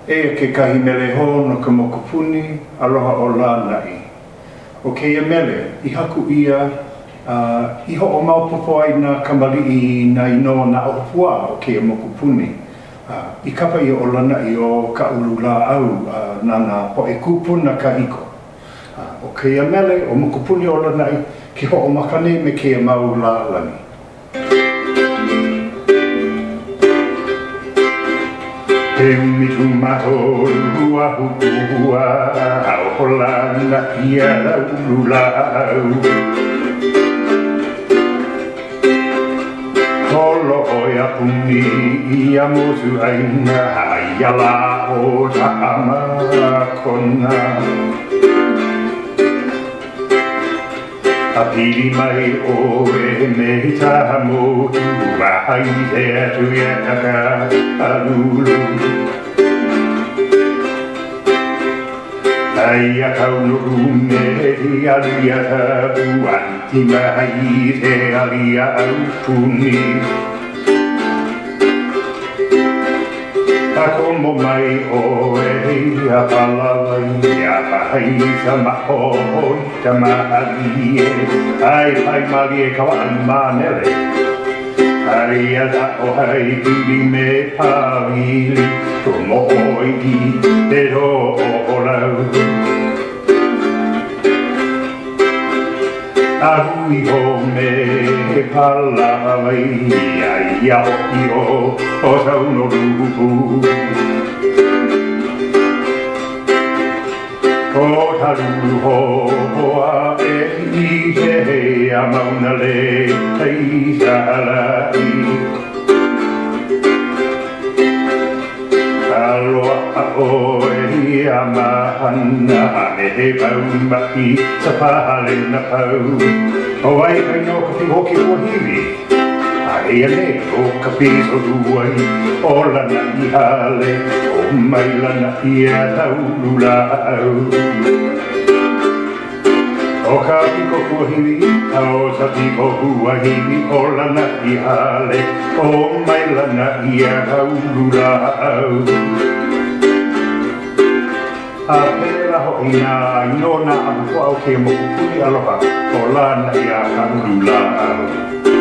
E ke kahi mele ho no ka mokupuni, aloha o la nai. O keia mele, I haku ia, iho o maupopo ai na kamali'i na ino na opua o keia mokupuni. I kapa ia o lana I o ka ulula au na poe kupuna ka hiko. O keia mele, o mokupuni o lana I, ki ho o makane me keia mau la lani. He mitu maho lua hukua au holana ia laulau. Holo oia puni ia mosu aina ia la o tahama kona. A pili mai o e me taha motu Wahai te atu e taka alulu Ai a kaunu me I alia tapu Anti mai te alia au puni A komo mai o e a palawai A pahai sa maho ta maali e Ai pai mali e kawa ai manele Ai a ta o hai pili me pawili To mo oi ki te ro o lau A hui ho me palawai Ai a oki o sauno rupu Ko taru ho a e I he a mauna le tei salai Aloha a o e a mahana me he pau maki sa pahale na pau O ai kai no ka ti hoki o hiwi Ai ale o ka piso duai o lana I hale o mai lana I a taulula au O ka piko kuahiwi a o sa piko kuahiwi o lana I hale o mai lana I a taulula au A pera ho ina ino na amako au ke mokupuni aloha o lana I a taulula au